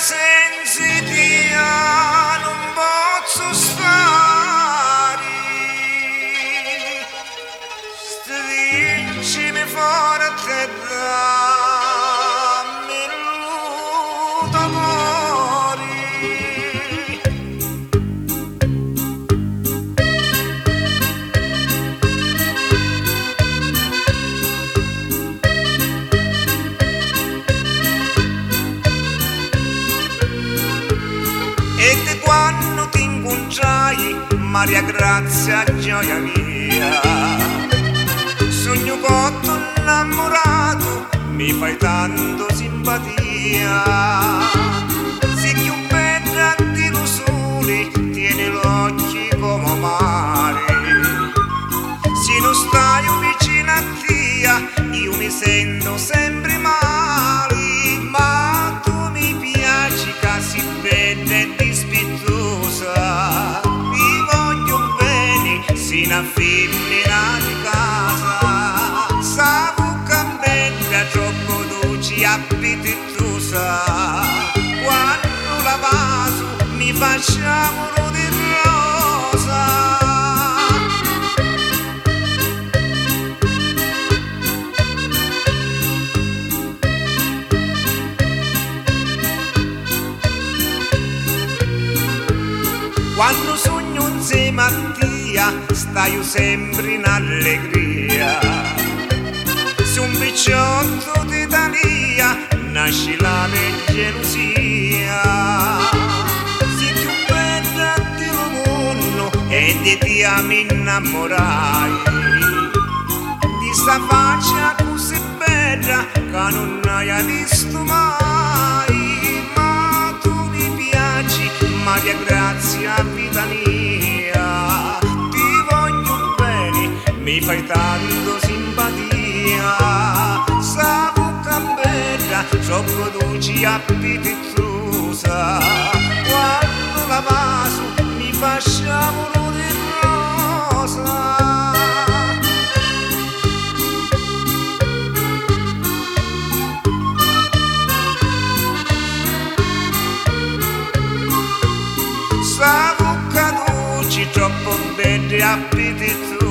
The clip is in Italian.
sensitiva non posso stare, stringimi forte dammi il tuo cuore. E che quando ti incontrai, Maria Grazia, gioia mia, sogno cotto innamorato, mi fai tanto simpatia. Sei più bella di lo sole, tieni l'occhi come mare. Se non stai vicino a te, io mi sento sempre male. Ma tu mi piaci, così bella e dispettosa. Ti voglio bene, sino a femmina di casa. Sa bocca bella, troppo dolce e appetitosa. Quando la bacio mi facciamo di rosa. Quando sogno insieme a te, stai sempre in allegria. Se un picciotto d'Italia nasce la gelosia. Sei più bella dello mondo e di te mi innamorai. Di sta faccia così bella che non hai visto mai. Ma tu mi piaci, Maria Grazia, vita mia, ti voglio bene, mi fai tanto simpatia. Sa bocca bella, troppo dolce e appetitosa. Quando la bacio mi fa sciamolo di rosa. Sa bocca dolce, troppo bella e appetitosa.